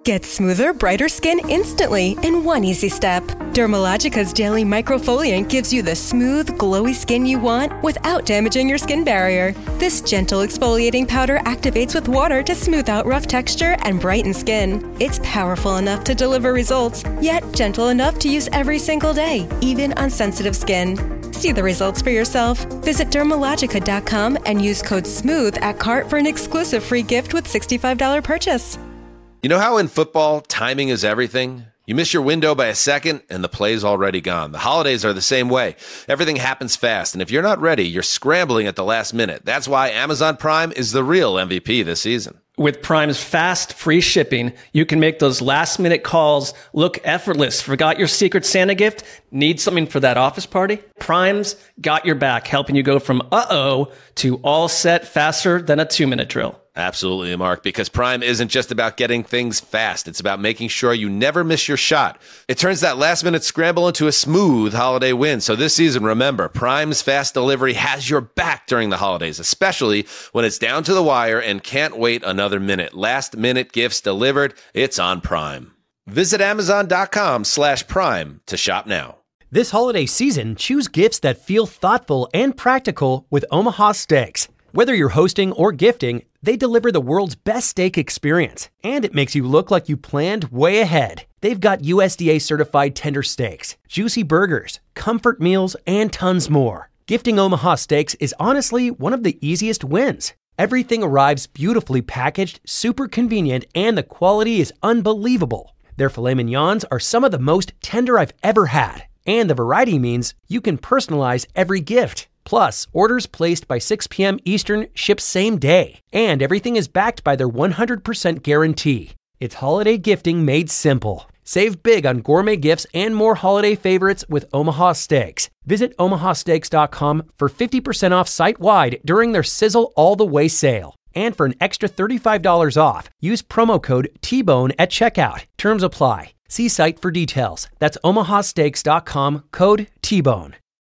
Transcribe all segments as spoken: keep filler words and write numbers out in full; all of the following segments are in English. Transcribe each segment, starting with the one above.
Get smoother, brighter skin instantly in one easy step. Dermalogica's daily microfoliant gives you the smooth, glowy skin you want without damaging your skin barrier. This gentle exfoliating powder activates with water to smooth out rough texture and brighten skin. It's powerful enough to deliver results, yet gentle enough to use every single day, even on sensitive skin. See the results for yourself. Visit Dermalogica dot com and use code SMOOTH at cart for an exclusive free gift with sixty-five dollars purchase. You know how in football, timing is everything? You miss your window by a second, and the play's already gone. The holidays are the same way. Everything happens fast, and if you're not ready, you're scrambling at the last minute. That's why Amazon Prime is the real M V P this season. With Prime's fast, free shipping, you can make those last-minute calls look effortless. Forgot your Secret Santa gift? Need something for that office party? Prime's got your back, helping you go from uh-oh to all set faster than a two-minute drill. Absolutely, Mark, because Prime isn't just about getting things fast. It's about making sure you never miss your shot. It turns that last-minute scramble into a smooth holiday win. So this season, remember, Prime's fast delivery has your back during the holidays, especially when it's down to the wire and can't wait another minute. Last-minute gifts delivered. It's on Prime. Visit Amazon.com slash Prime to shop now. This holiday season, choose gifts that feel thoughtful and practical with Omaha Steaks. Whether you're hosting or gifting, they deliver the world's best steak experience, and it makes you look like you planned way ahead. They've got U S D A-certified tender steaks, juicy burgers, comfort meals, and tons more. Gifting Omaha Steaks is honestly one of the easiest wins. Everything arrives beautifully packaged, super convenient, and the quality is unbelievable. Their filet mignons are some of the most tender I've ever had, and the variety means you can personalize every gift. Plus, orders placed by six p.m. Eastern ship same day. And everything is backed by their one hundred percent guarantee. It's holiday gifting made simple. Save big on gourmet gifts and more holiday favorites with Omaha Steaks. Visit omaha steaks dot com for fifty percent off site-wide during their Sizzle All the Way sale. And for an extra thirty-five dollars off, use promo code T Bone at checkout. Terms apply. See site for details. That's omaha steaks dot com, code T Bone.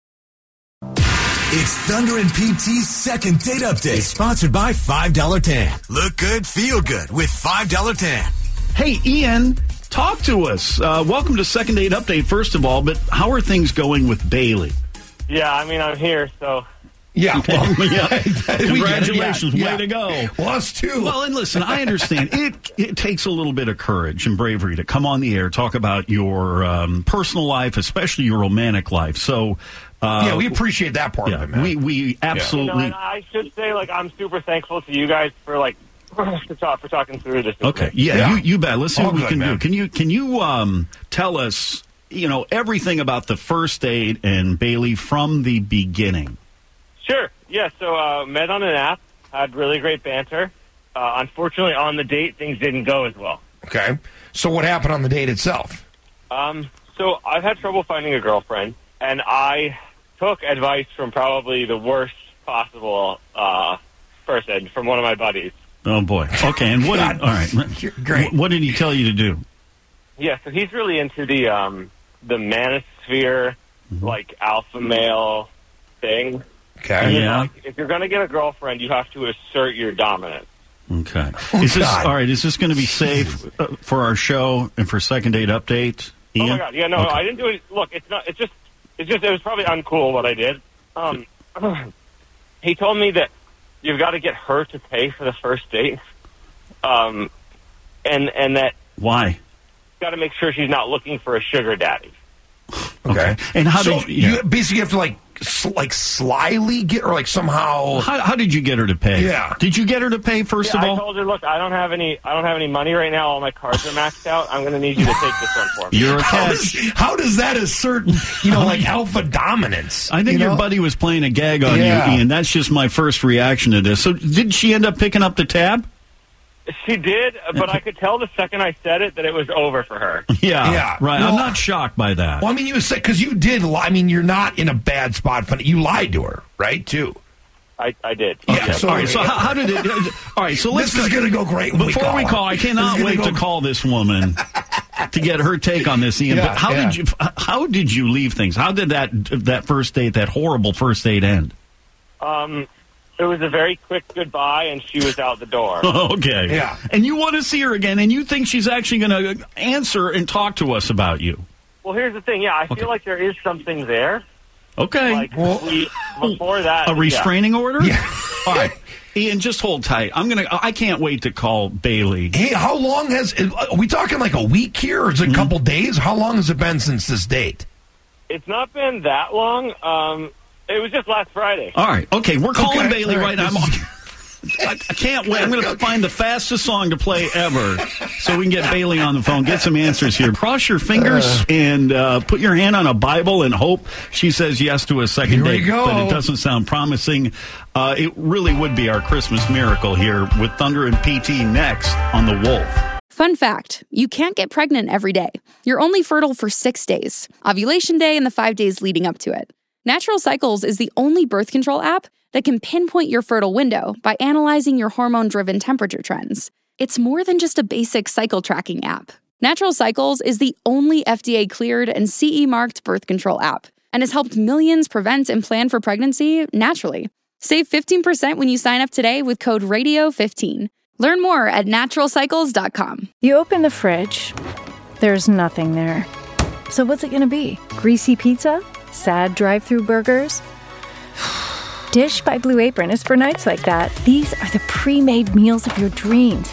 It's Thunder and P T's second date update, sponsored by five dollar Tan. Look good, feel good with five dollar Tan. Hey, Ian, talk to us. Uh, welcome to Second Date Update, first of all, but how are things going with Bailey? Yeah, I mean, I'm here, so... Yeah, well, yeah. Congratulations, yeah, way yeah. to go. Well, us too. Well, and listen, I understand. It it takes a little bit of courage and bravery to come on the air, talk about your um, personal life, especially your romantic life. So... Uh, yeah, we appreciate that part yeah, of it, man. We, we absolutely... You know, and I should say, like, I'm super thankful to you guys for, like, for, talk, for talking through this. Okay, yeah, yeah. You, you bet. Let's see All what we good, can man. do. Can you, can you um, tell us, you know, everything about the first date and Bailey from the beginning? Sure. Yeah, so uh, met on an app, had really great banter. Uh, unfortunately, on the date, things didn't go as well. Okay. So what happened on the date itself? Um, so I've had trouble finding a girlfriend, and I took advice from probably the worst possible uh, person from one of my buddies. Oh, boy. Okay, and what did, all right. Great. What did he tell you to do? Yeah, so he's really into the um, the manosphere, mm-hmm. like alpha male thing. Okay. You Yeah. know, like, if you're going to get a girlfriend, you have to assert your dominance. Okay. Oh, is this, God. all right, is this going to be safe uh, for our show and for Second Date Update, Ian? Oh, my God. Yeah, no, Okay. I didn't do it. Look, it's not, it's just, it's just, it was probably uncool what I did. Um, he told me that you've got to get her to pay for the first date. Um, and, and that Why? you've got to make sure she's not looking for a sugar daddy. Okay. And how so did you, yeah. you basically have to, like, sl- like slyly get, or, like, somehow... How, how did you get her to pay? Yeah. Did you get her to pay, first Yeah, of I all? told her, look, I don't have any, I don't have any money right now. All my cards are maxed out. I'm going to need you to take this one for me. You're a How catch. does, how does that assert, you know, like, alpha dominance? I think you your know? buddy was playing a gag on Yeah. you, Ian. That's just my first reaction to this. So did she end up picking up the tab? She did, but I could tell the second I said it that it was over for her. Yeah. Yeah. Right. Well- I'm not shocked by that. Well, I mean, you said, because you did lie. I mean, you're not in a bad spot. But you lied to her, right, too? I, I did. Yeah, Okay. so- all right. So how, how did it? All right. So let's This is going to go great when Before we we call. call, I This is cannot gonna wait go- to call this woman to get her take on this, Ian. Yeah, but how yeah. did you? How did you leave things? How did that that first date, that horrible first date, end? Um, it was a very quick goodbye, and she was out the door. Okay. Yeah. And you want to see her again, and you think she's actually going to answer and talk to us about you. Well, here's the thing. Yeah, I Okay. feel like there is something there. Okay. Like, we, before that... A restraining yeah. order? Yeah. All right. Ian, just hold tight. I'm gonna. I can't wait to call Bailey. Hey, how long has... Are we talking like a week here, or is it a couple days? How long has it been since this date? It's not been that long. Um, it was just last Friday. All right. Okay, we're calling Okay. Bailey All right, right. now. I'm, I, I can't wait. I'm going to find the fastest song to play ever so we can get Bailey on the phone, get some answers here. Cross your fingers uh, and uh, put your hand on a Bible and hope she says yes to a second here date. we go. But it doesn't sound promising. Uh, it really would be our Christmas miracle here with Thunder and P T next on The Wolf. Fun fact, you can't get pregnant every day. You're only fertile for six days, ovulation day and the five days leading up to it. Natural Cycles is the only birth control app that can pinpoint your fertile window by analyzing your hormone-driven temperature trends. It's more than just a basic cycle tracking app. Natural Cycles is the only F D A-cleared and C E-marked birth control app and has helped millions prevent and plan for pregnancy naturally. Save fifteen percent when you sign up today with code radio fifteen. Learn more at natural cycles dot com. You open the fridge, there's nothing there. So what's it gonna be? Greasy pizza? Sad drive-thru burgers? Dish by Blue Apron is for nights like that. These are the pre-made meals of your dreams.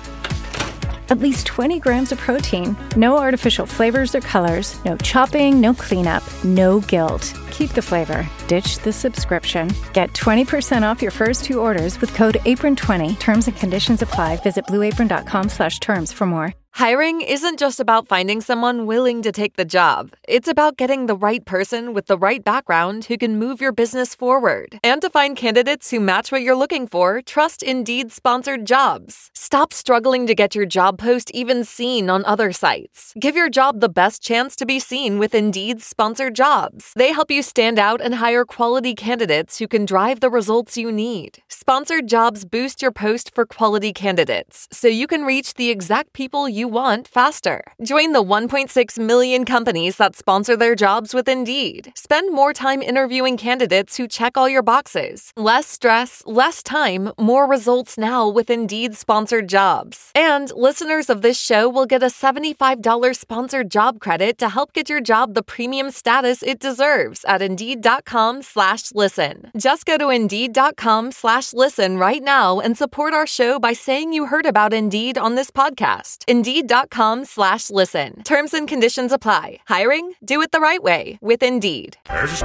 At least twenty grams of protein, no artificial flavors or colors, no chopping, no cleanup, no guilt. Keep the flavor. Ditch the subscription. Get twenty percent off your first two orders with code apron twenty. Terms and conditions apply. Visit blue apron dot com slash terms for more. Hiring isn't just about finding someone willing to take the job. It's about getting the right person with the right background who can move your business forward. And to find candidates who match what you're looking for, trust Indeed-sponsored jobs. Stop struggling to get your job post even seen on other sites. Give your job the best chance to be seen with Indeed-sponsored jobs. They help you stand out and hire quality candidates who can drive the results you need. Sponsored jobs boost your post for quality candidates, so you can reach the exact people you want faster. Join the one point six million companies that sponsor their jobs with Indeed. Spend more time interviewing candidates who check all your boxes. Less stress, less time, more results now with Indeed-sponsored jobs. And listeners of this show will get a seventy-five dollars sponsored job credit to help get your job the premium status it deserves at Indeed.com slash listen. Just go to Indeed.com slash listen right now and support our show by saying you heard about Indeed on this podcast. Indeed.com slash listen. Terms and conditions apply. Hiring? Do it the right way with Indeed.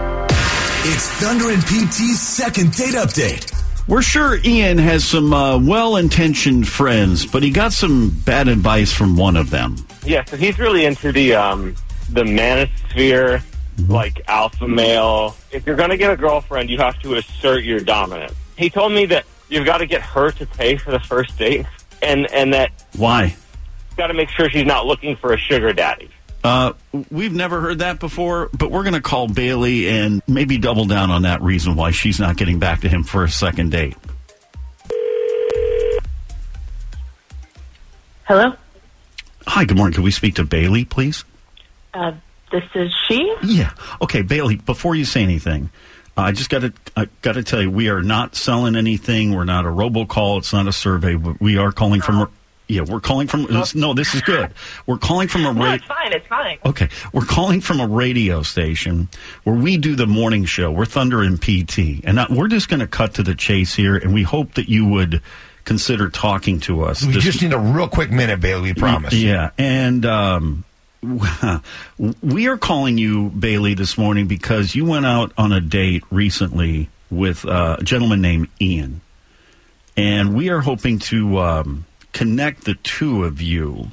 It's Thunder and P T's second date update. We're sure Ian has some uh, well-intentioned friends, but he got some bad advice from one of them. Yeah, so he's really into the um, the manosphere, like alpha male. If you're going to get a girlfriend, you have to assert your dominance. He told me that you've got to get her to pay for the first date, and, and that... Why? Got to make sure she's not looking for a sugar daddy. Uh, we've never heard that before, but we're going to call Bailey and maybe double down on that reason why she's not getting back to him for a second date. Hello? Hi, good morning. Can we speak to Bailey, please? Uh, this is she? Yeah. Okay, Bailey, before you say anything, uh, I just got to I got to tell you, we are not selling anything. We're not a robocall. It's not a survey. But we are calling from... A, Yeah, we're calling from... No, this is good. We're calling from a... No, ra- it's fine. It's fine. Okay. We're calling from a radio station where we do the morning show. We're Thunder and P T. And not, we're just going to cut to the chase here, and we hope that you would consider talking to us. We this, just need a real quick minute, Bailey, we promise. Yeah, and um, we are calling you, Bailey, this morning because you went out on a date recently with uh, a gentleman named Ian. And we are hoping to... Um, connect the two of you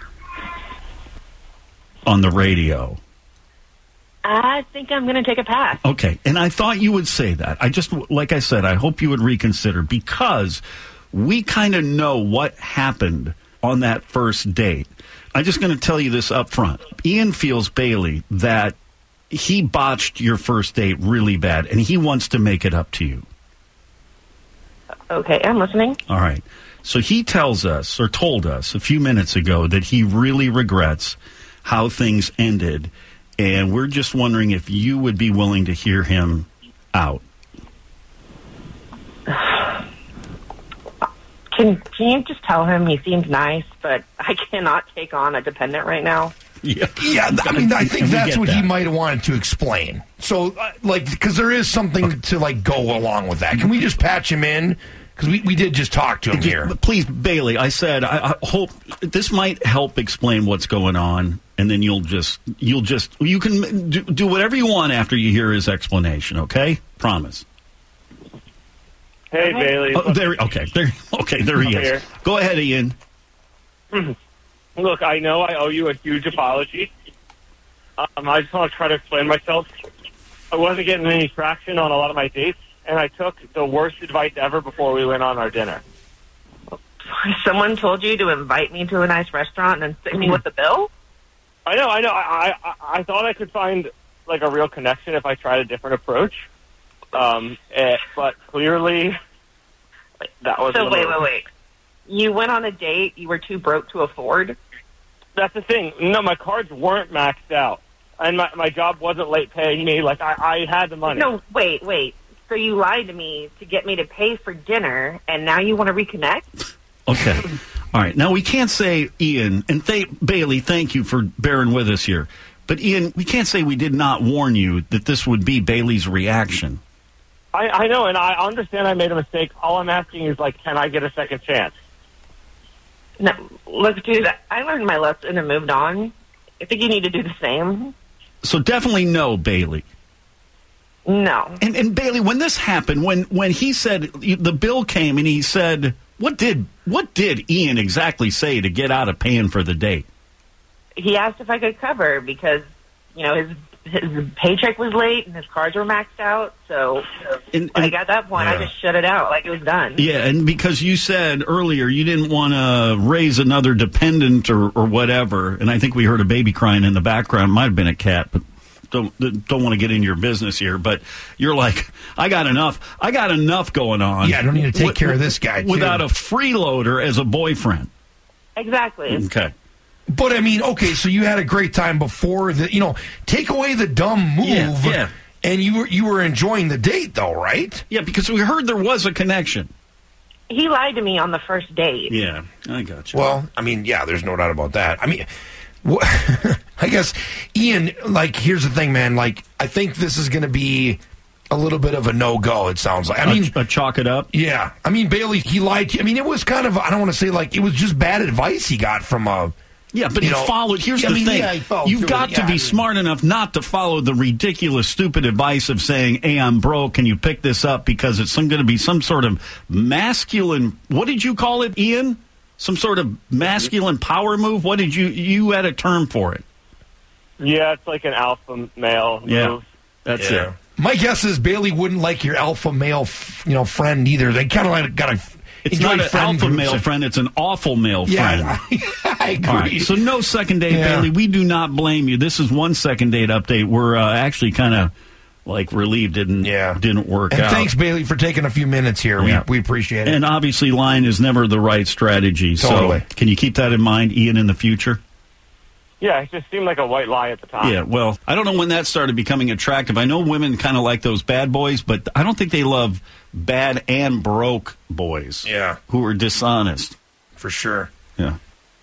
on the radio. I think I'm going to take a pass. Okay, and I thought you would say that. I just, like I said, I hope you would reconsider because we kind of know what happened on that first date. I'm just going to tell you this up front. Ian feels, Bailey, that he botched your first date really bad, and he wants to make it up to you. Okay, I'm listening. All right. So he tells us, or told us a few minutes ago, that he really regrets how things ended, and we're just wondering if you would be willing to hear him out. Can Can you just tell him he seems nice, but I cannot take on a dependent right now? Yeah, yeah. I mean, I think We that's get what that. he might have wanted to explain. So, uh, like, because there is something to like go along with that. Can we just patch him in? Because we, we did just talk to him Just- here. Please, Bailey, I said I, I hope this might help explain what's going on, and then you'll just you'll just you can do, do whatever you want after you hear his explanation. Okay, promise. Hey, Bailey. Oh, there, okay, there, okay, there he I'm is. here. Go ahead, Ian. Look, I know I owe you a huge apology. Um, I just want to try to explain myself. I wasn't getting any traction on a lot of my dates, and I took the worst advice ever before we went on our dinner. Someone told you to invite me to a nice restaurant and then stick me with the bill? I know, I know. I, I, I thought I could find like a real connection if I tried a different approach. Um, eh, but clearly, that was. So a wait, little- wait, wait. You went on a date you were too broke to afford? That's the thing. No, my cards weren't maxed out, and my my job wasn't late paying me. Like I, I had the money. No, wait, wait. So you lied to me to get me to pay for dinner, and now you want to reconnect? Okay. All right. Now, we can't say, Ian, and th- Bailey, thank you for bearing with us here. But, Ian, we can't say we did not warn you that this would be Bailey's reaction. I, I know, and I understand I made a mistake. All I'm asking is, like, can I get a second chance? No, look, dude, I learned my lesson and moved on. I think you need to do the same. So definitely no, Bailey. No. And, and Bailey, when this happened, when, when he said, the bill came and he said, what did what did Ian exactly say to get out of paying for the date? He asked if I could cover because, you know, his his paycheck was late and his cards were maxed out. So, And- like, and- at that point, I Yeah. just shut it out like it was done. Yeah, and because you said earlier you didn't want to raise another dependent or, or whatever, and I think we heard a baby crying in the background. Might have been a cat, but don't don't want to get into your business here. But you're like, I got enough. I got enough going on. Yeah, I don't need to take With- care of this guy, too. without a freeloader as a boyfriend. Exactly. Okay. But I mean, okay, so you had a great time before the, you know, take away the dumb move, Yeah, yeah. and you were you were enjoying the date, though, right? Yeah, because we heard there was a connection. He lied to me on the first date. Yeah, I got you. Well, I mean, yeah, there's no doubt about that. I mean, wh- I guess, Ian, like, here's the thing, man. Like, I think this is going to be a little bit of a no-go, it sounds like. I mean, a, a chalk it up? Yeah. I mean, Bailey, he lied to you. I mean, it was kind of, I don't want to say, like, it was just bad advice he got from a... Yeah, but you he know, followed. Here's I the mean, thing: yeah, he followed you've through got it, to yeah, be I mean- smart enough not to follow the ridiculous, stupid advice of saying, "Hey, I'm broke. Can you pick this up?" Because it's some going to be some sort of masculine. What did you call it, Ian? Some sort of masculine power move. What did you? You had a term for it. Yeah, it's like an alpha male Yeah, move. that's Yeah. it. My guess is Bailey wouldn't like your alpha male, f- you know, friend either. They kind of like got a. It's not an alpha male friend. It's an awful male Yeah, friend. I agree. All right, so no second date, Yeah. Bailey. We do not blame you. This is one second date update. We're uh, actually kind of like relieved didn't Yeah. didn't work And out. thanks, Bailey, for taking a few minutes here. Yeah. We we appreciate it. And obviously, lying is never the right strategy. Totally. So, can you keep that in mind, Ian, in the future? Yeah, it just seemed like a white lie at the time. Yeah. Well, I don't know when that started becoming attractive. I know women kind of like those bad boys, but I don't think they love bad and broke boys. Yeah. Who are dishonest. For sure. Yeah.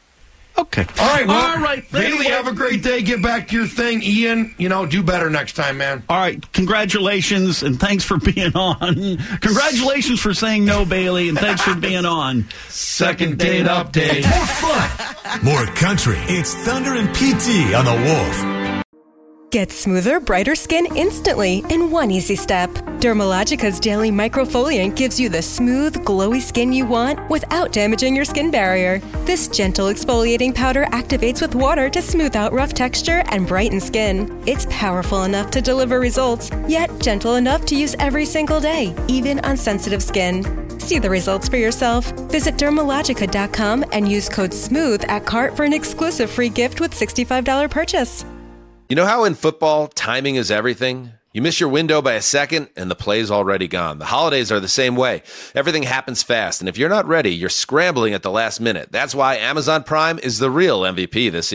Okay. All right, well, All right, Bailey, anyway. have a great day. Get back to your thing. Ian, you know, do better next time, man. All right, congratulations, and thanks for being on. Congratulations for saying no, Bailey, and thanks for being on. Second date update. More fun, more country. It's Thunder and P T on the Wolf. Get smoother, brighter skin instantly in one easy step. Dermalogica's Daily Microfoliant gives you the smooth, glowy skin you want without damaging your skin barrier. This gentle exfoliating powder activates with water to smooth out rough texture and brighten skin. It's powerful enough to deliver results, yet gentle enough to use every single day, even on sensitive skin. See the results for yourself. Visit Dermalogica dot com and use code SMOOTH at cart for an exclusive free gift with sixty-five dollars purchase. You know how in football, timing is everything? You miss your window by a second, and the play's already gone. The holidays are the same way. Everything happens fast, and if you're not ready, you're scrambling at the last minute. That's why Amazon Prime is the real M V P this season.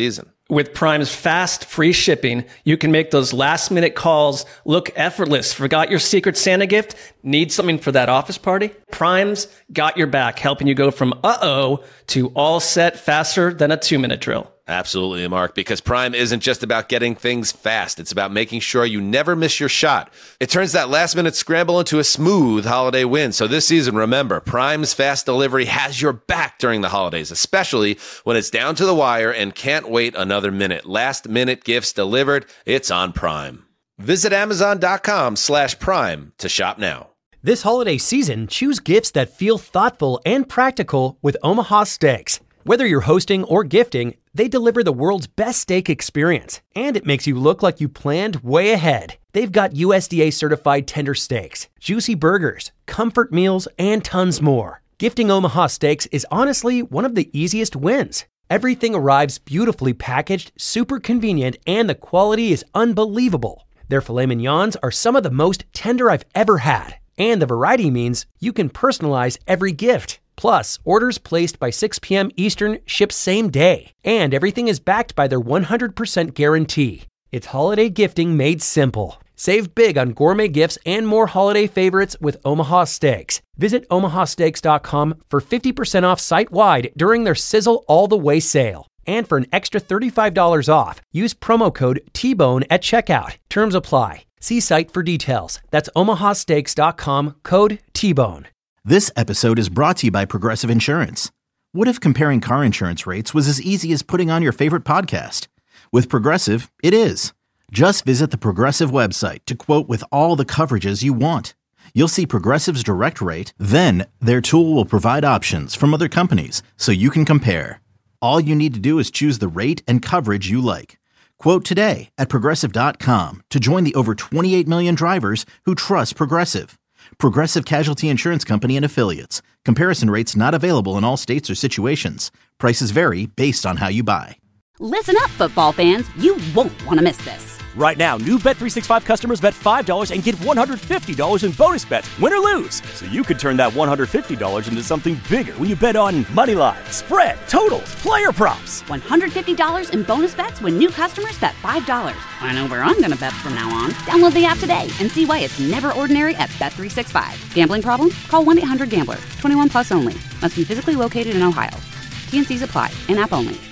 With Prime's fast, free shipping, you can make those last-minute calls look effortless. Forgot your Secret Santa gift? Need something for that office party? Prime's got your back, helping you go from uh-oh to all set faster than a two-minute drill. Absolutely, Mark, because Prime isn't just about getting things fast. It's about making sure you never miss your shot. It turns that last-minute scramble into a smooth holiday win. So this season, remember, Prime's fast delivery has your back during the holidays, especially when it's down to the wire and can't wait another minute. Last-minute gifts delivered, it's on Prime. Visit Amazon.com slash Prime to shop now. This holiday season, choose gifts that feel thoughtful and practical with Omaha Steaks. Whether you're hosting or gifting, they deliver the world's best steak experience, and it makes you look like you planned way ahead. They've got U S D A-certified tender steaks, juicy burgers, comfort meals, and tons more. Gifting Omaha Steaks is honestly one of the easiest wins. Everything arrives beautifully packaged, super convenient, and the quality is unbelievable. Their filet mignons are some of the most tender I've ever had, and the variety means you can personalize every gift. Plus, orders placed by six p.m. Eastern ship same day, and everything is backed by their one hundred percent guarantee. It's holiday gifting made simple. Save big on gourmet gifts and more holiday favorites with Omaha Steaks. Visit omaha steaks dot com for fifty percent off site-wide during their Sizzle All the Way sale. And for an extra thirty-five dollars off, use promo code T Bone at checkout. Terms apply. See site for details. That's omaha steaks dot com, code T Bone. This episode is brought to you by Progressive Insurance. What if comparing car insurance rates was as easy as putting on your favorite podcast? With Progressive, it is. Just visit the Progressive website to quote with all the coverages you want. You'll see Progressive's direct rate, then their tool will provide options from other companies so you can compare. All you need to do is choose the rate and coverage you like. Quote today at progressive dot com to join the over twenty-eight million drivers who trust Progressive. Progressive Casualty Insurance Company and Affiliates. Comparison rates not available in all states or situations. Prices vary based on how you buy. Listen up, football fans. You won't want to miss this. Right now, new Bet three sixty-five customers bet five dollars and get one hundred fifty dollars in bonus bets, win or lose. So you could turn that one hundred fifty dollars into something bigger when you bet on money line, spread, totals, player props. one hundred fifty dollars in bonus bets when new customers bet five dollars. I know where I'm going to bet from now on. Download the app today and see why it's never ordinary at Bet three sixty-five. Gambling problem? Call one eight hundred gambler. twenty-one plus only. Must be physically located in Ohio. T and C's apply. In-app only.